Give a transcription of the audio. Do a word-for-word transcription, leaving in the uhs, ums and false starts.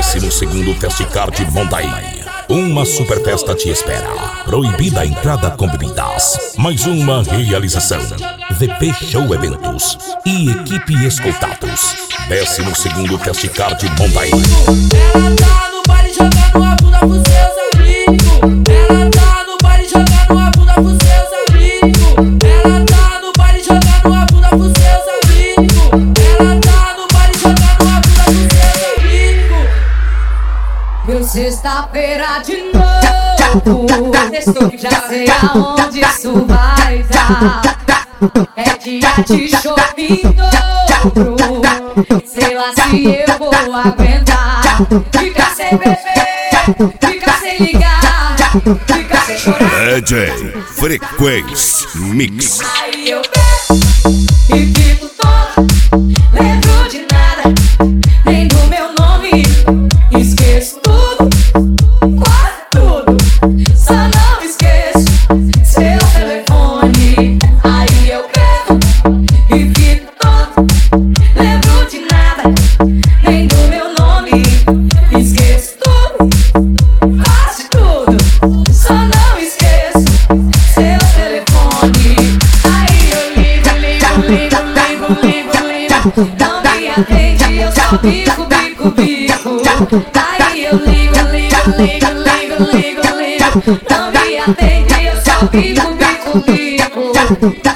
décimo segundo Festcard Mondaí. Uma super festa te espera. Proibida a entrada com bebidas. Mais uma realização. V P Show Eventos e equipe Escoltados. décimo segundo Festcard Mondaí. Ela tá no baile jogando a bunda pros seus amigos. Ela tá no baile jogando a bunda pros seus amigos. Ela tá no baile jogando a bunda pros seus amigos. Ela tá no baile jogando a bunda pros seus amigos. Meu sexta-feira de novo, testou que já sei aonde isso vai dar. É dia de shopping dobro. Sei lá se eu vou aguentar. Fica sem beber, fica sem ligar, fica sem chorar. D J Frequência Mix. Aí eu bebo e fico todo, lembro de nada, nem do meu nome. Esqueço tudo, quase tudo, só não esqueço seu telefone. Aí eu bebo e fico todo, lembro de nada, nem do meu nome. Esqueço tudo, quase tudo, só não esqueço seu telefone. Aí eu ligo, ligo, ligo, ligo, ligo, ligo, não me atende, eu só bico, bico, bico. Aí eu ligo, ligo, ligo, ligo, ligo, ligo, não me atende, eu só bico, bico, bico.